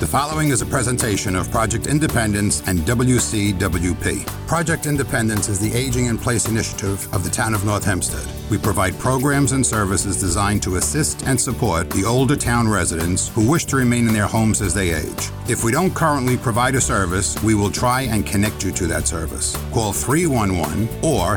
The following is a presentation of Project Independence and WCWP. Project Independence is the Aging in Place initiative of the town of North Hempstead. We provide programs and services designed to assist and support the older town residents who wish to remain in their homes as they age. If we don't currently provide a service, we will try and connect you to that service. Call 311 or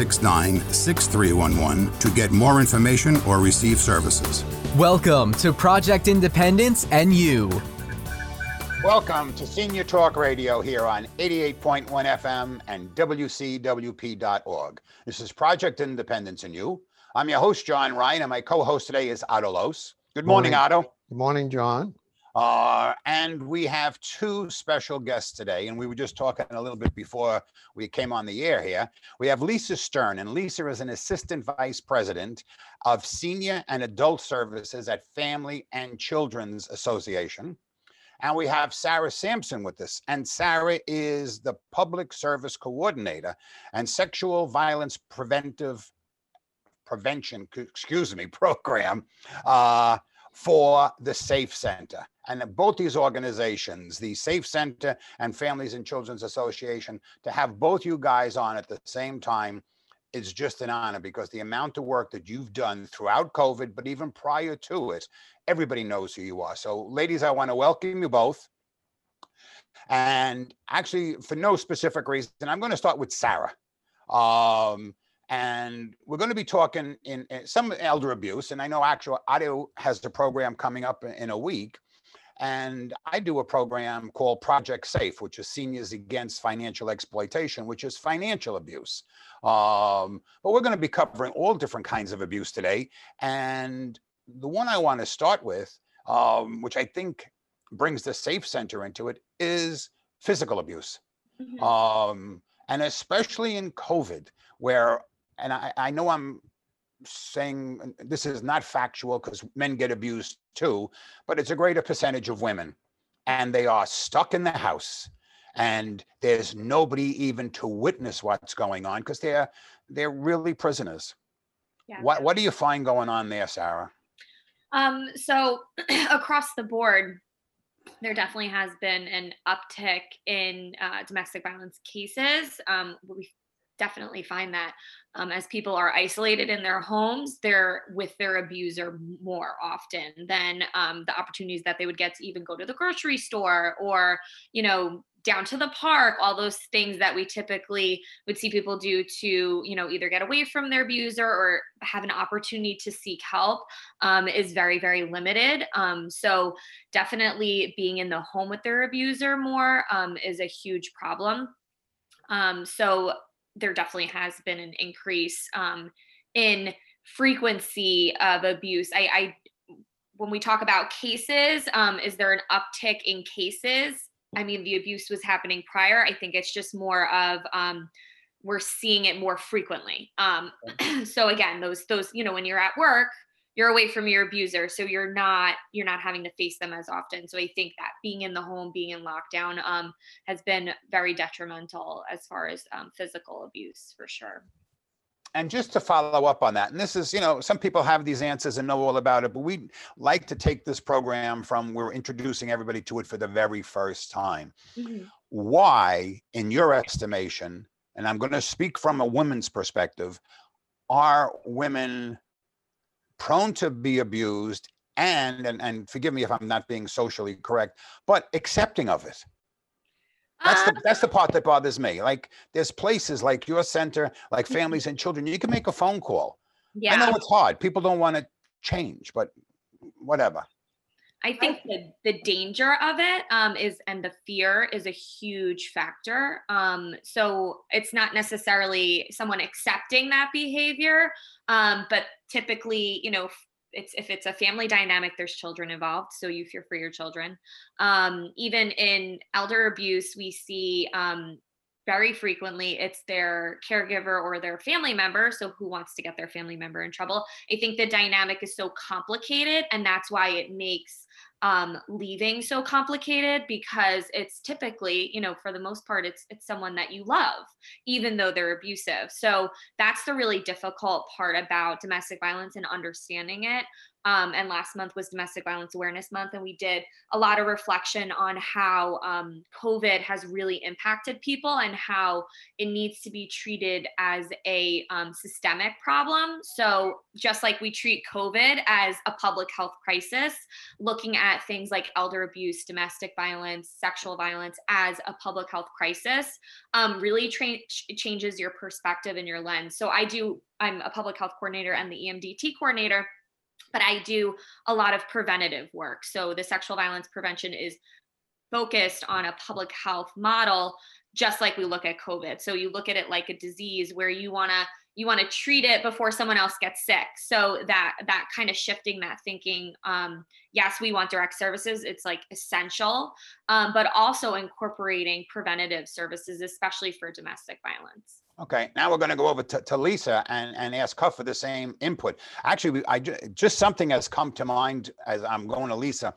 869-6311 to get more information or receive services. Welcome to Project Independence and You. Welcome to Senior Talk Radio here on 88.1 FM and WCWP.org. This is Project Independence and You. I'm your host, John Ryan, and my co-host today is Otto Los. Good morning, Otto. Good morning, John. And we have two special guests today, and we were just talking a little bit before we came on the air here. We have Lisa Stern, and Lisa is an Assistant Vice President of Senior and Adult Services at Family and Children's Association. And we have Sarah Sampson with us, and Sarah is the Public Service Coordinator and Sexual Violence Prevention program for the Safe Center. And both these organizations, the Safe Center and Families and Children's Association, to have both you guys on at the same time is just an honor, because the amount of work that you've done throughout COVID, but even prior to it, everybody knows who you are. So ladies, I want to welcome you both. And actually, for no specific reason, I'm going to start with Sarah. And we're going to be talking in some elder abuse. And I know actually Otto has the program coming up in a week. And I do a program called Project Safe, which is Seniors Against Financial Exploitation, which is financial abuse. But we're going to be covering all different kinds of abuse today. And the one I want to start with, which I think brings the Safe Center into it, is physical abuse. Mm-hmm. And especially in COVID, where, and I know I'm saying this is not factual because men get abused too, but it's a greater percentage of women, and they are stuck in the house, and there's nobody even to witness what's going on because they're really prisoners. Yeah. What do you find going on there, Sarah? So across the board, there definitely has been an uptick in domestic violence cases. We definitely find that as people are isolated in their homes, they're with their abuser more often than the opportunities that they would get to even go to the grocery store or, down to the park, all those things that we typically would see people do to, either get away from their abuser or have an opportunity to seek help is very, very limited. So definitely being in the home with their abuser more is a huge problem. So there definitely has been an increase in frequency of abuse. When we talk about cases, is there an uptick in cases? I mean, the abuse was happening prior. I think it's just more of we're seeing it more frequently. So again, those when you're at work, you're away from your abuser, so you're not having to face them as often. So I think that being in the home, being in lockdown, has been very detrimental as far as physical abuse, for sure. And just to follow up on that, and this is, some people have these answers and know all about it, but we'd like to take this program from we're introducing everybody to it for the very first time. Mm-hmm. Why, in your estimation, and I'm going to speak from a woman's perspective, are women prone to be abused and forgive me if I'm not being socially correct, but accepting of it? That's the part that bothers me. Like, there's places like your center, like Families and Children, you can make a phone call. Yeah. I know it's hard. People don't want to change, but whatever. I think the danger of it and the fear is a huge factor. So it's not necessarily someone accepting that behavior, but typically, if it's a family dynamic, there's children involved, so you fear for your children. Even in elder abuse, we see very frequently it's their caregiver or their family member, so who wants to get their family member in trouble. I think the dynamic is so complicated, and that's why it makes leaving so complicated, because it's typically, for the most part, it's someone that you love, even though they're abusive. So that's the really difficult part about domestic violence and understanding it. And last month was Domestic Violence Awareness Month. And we did a lot of reflection on how COVID has really impacted people and how it needs to be treated as a systemic problem. So just like we treat COVID as a public health crisis, looking at things like elder abuse, domestic violence, sexual violence as a public health crisis really changes your perspective and your lens. So I'm a public health coordinator and the EMDT coordinator, but I do a lot of preventative work. So the sexual violence prevention is focused on a public health model, just like we look at COVID. So you look at it like a disease where you want to treat it before someone else gets sick. So that kind of shifting that thinking, yes, we want direct services. It's like essential, but also incorporating preventative services, especially for domestic violence. Okay, now we're going to go over to Lisa and ask her for the same input. Actually, just something has come to mind as I'm going to Lisa.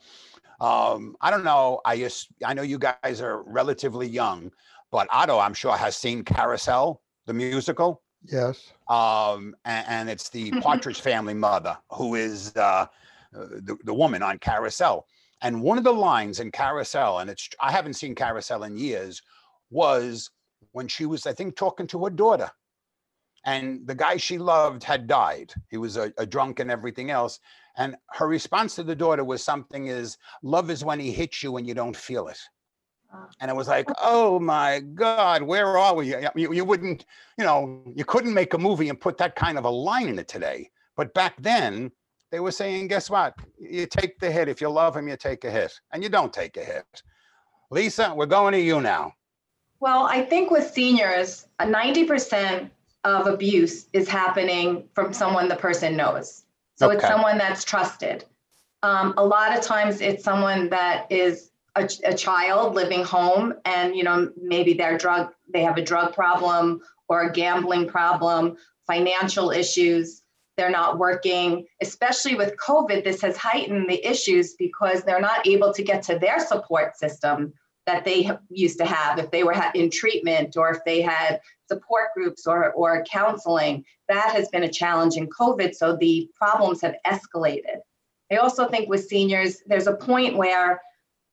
I don't know. I know you guys are relatively young, but Otto, I'm sure, has seen Carousel, the musical. Yes. And it's the Partridge Family mother who is the woman on Carousel. And one of the lines in Carousel, and I haven't seen Carousel in years, was when she was, I think, talking to her daughter. And the guy she loved had died. He was a drunk and everything else. And her response to the daughter was something is, love is when he hits you and you don't feel it. And it was like, oh my God, where are we? You wouldn't, you couldn't make a movie and put that kind of a line in it today. But back then, they were saying, guess what? You take the hit. If you love him, you take a hit. And you don't take a hit. Lisa, we're going to you now. Well, I think with seniors, 90% of abuse is happening from someone the person knows. So It's someone that's trusted. A lot of times it's someone that is a child living home and, maybe they have a drug problem or a gambling problem, financial issues, they're not working. Especially with COVID, this has heightened the issues because they're not able to get to their support system that they used to have if they were in treatment or if they had support groups or counseling. That has been a challenge in COVID, so the problems have escalated. I also think with seniors, there's a point where,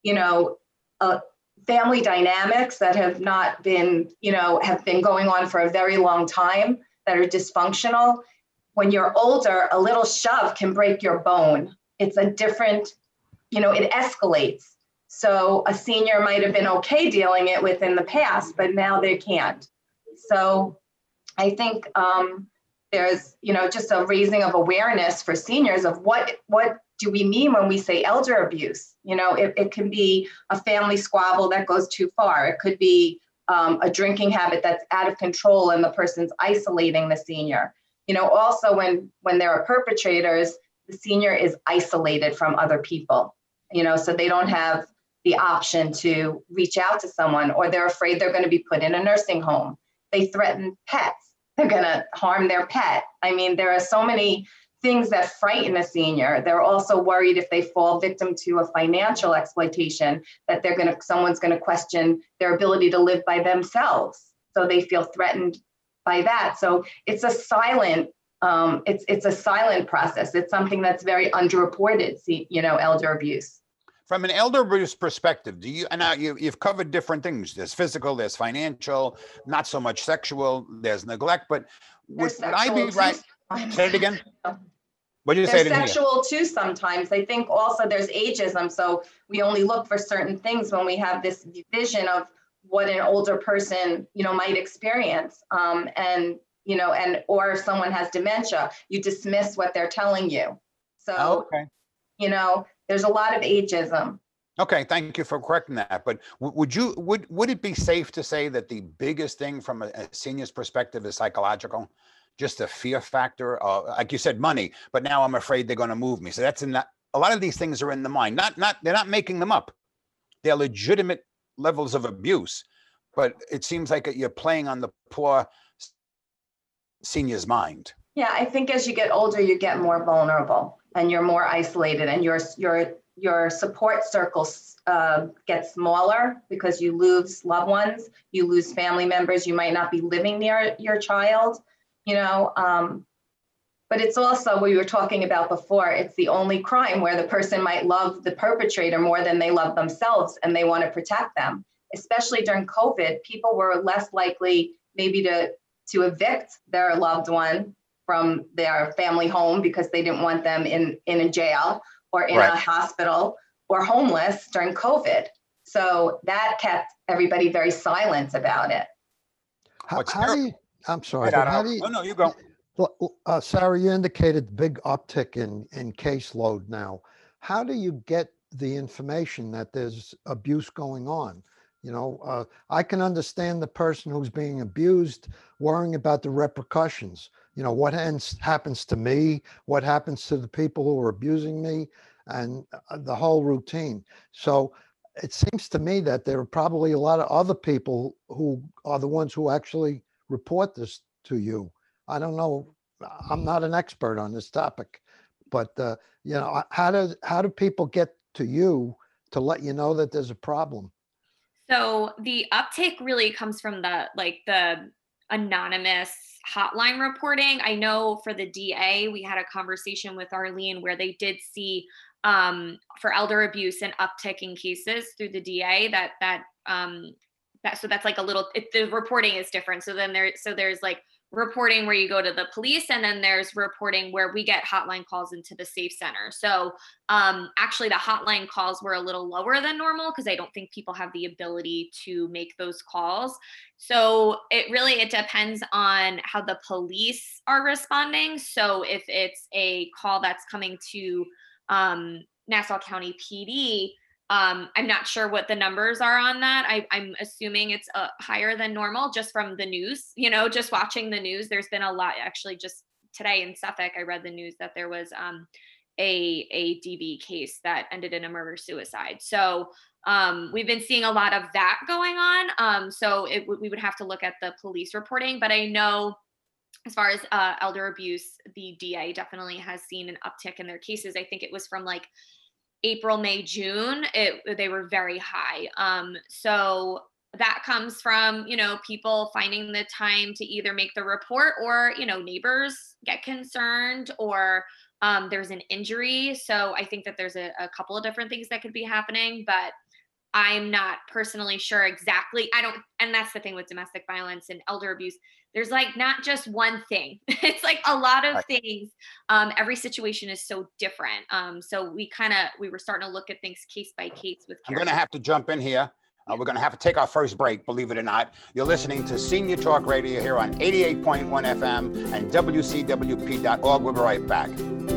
family dynamics that have not been, have been going on for a very long time that are dysfunctional. When you're older, a little shove can break your bone. It's a different, it escalates. So a senior might have been okay dealing it with in the past, but now they can't. So I think there's, just a raising of awareness for seniors of what do we mean when we say elder abuse? It can be a family squabble that goes too far. It could be a drinking habit that's out of control and the person's isolating the senior. Also when there are perpetrators, the senior is isolated from other people, so they don't have the option to reach out to someone, or they're afraid they're going to be put in a nursing home. They threaten pets. They're going to harm their pet. I mean, there are so many things that frighten a senior. They're also worried if they fall victim to a financial exploitation that someone's going to question their ability to live by themselves. So they feel threatened by that. So it's a silent, it's a silent process. It's something that's very underreported, elder abuse. From an elder abuse perspective, you've covered different things. There's physical, there's financial, not so much sexual, there's neglect, but would I be right? Say it again. What did you say? There's sexual too sometimes. I think also there's ageism. So we only look for certain things when we have this vision of what an older person, might experience. Or if someone has dementia, you dismiss what they're telling you. So, there's a lot of ageism. Okay, thank you for correcting that. But would it be safe to say that the biggest thing from a senior's perspective is psychological? Just a fear factor, like you said, money. But now I'm afraid they're going to move me. So that's a lot of these things are in the mind. They're not making them up. They're legitimate levels of abuse. But it seems like you're playing on the poor senior's mind. Yeah, I think as you get older, you get more vulnerable and you're more isolated, and your support circles get smaller because you lose loved ones, you lose family members. You might not be living near your child. But it's also, we were talking about before, it's the only crime where the person might love the perpetrator more than they love themselves, and they want to protect them. Especially during COVID, people were less likely maybe to evict their loved one from their family home because they didn't want them in a jail or in a hospital or homeless during COVID. So that kept everybody very silent about it. How do you, I'm sorry, Right, but how do you, no, you go. Sarah, you indicated the big uptick in caseload now. How do you get the information that there's abuse going on? You know, I can understand the person who's being abused worrying about the repercussions. You know, what happens to me, what happens to the people who are abusing me, and the whole routine. So it seems to me that there are probably a lot of other people who are the ones who actually report this to you. I don't know. I'm not an expert on this topic, but you know, how do people get to you to let you know that there's a problem? So the uptake really comes from the anonymous hotline reporting. I know for the DA, we had a conversation with Arlene where they did see for elder abuse an uptick in cases through the DA. So that's like a little. The reporting is different. So then there's like reporting where you go to the police, and then there's reporting where we get hotline calls into the Safe Center. So actually the hotline calls were a little lower than normal because I don't think people have the ability to make those calls. So it depends on how the police are responding. So if it's a call that's coming to Nassau County PD, I'm not sure what the numbers are on that. I'm assuming it's higher than normal just from the news, you know, just watching the news. There's been a lot, actually, just today in Suffolk, I read the news that there was a DV case that ended in a murder-suicide. So we've been seeing a lot of that going on. So we would have to look at the police reporting, but I know as far as elder abuse, the DA definitely has seen an uptick in their cases. I think it was from like April, May, June, they were very high. So that comes from, you know, people finding the time to either make the report or, you know, neighbors get concerned or there's an injury. So I think that there's a couple of different things that could be happening, but I'm not personally sure exactly. And that's the thing with domestic violence and elder abuse. There's like not just one thing. It's like a lot of things. Every situation is so different. So we were starting to look at things case by case with care. I'm going to have to jump in here. We're going to have to take our first break, believe it or not. You're listening to Senior Talk Radio here on 88.1 FM and WCWP.org. We'll be right back.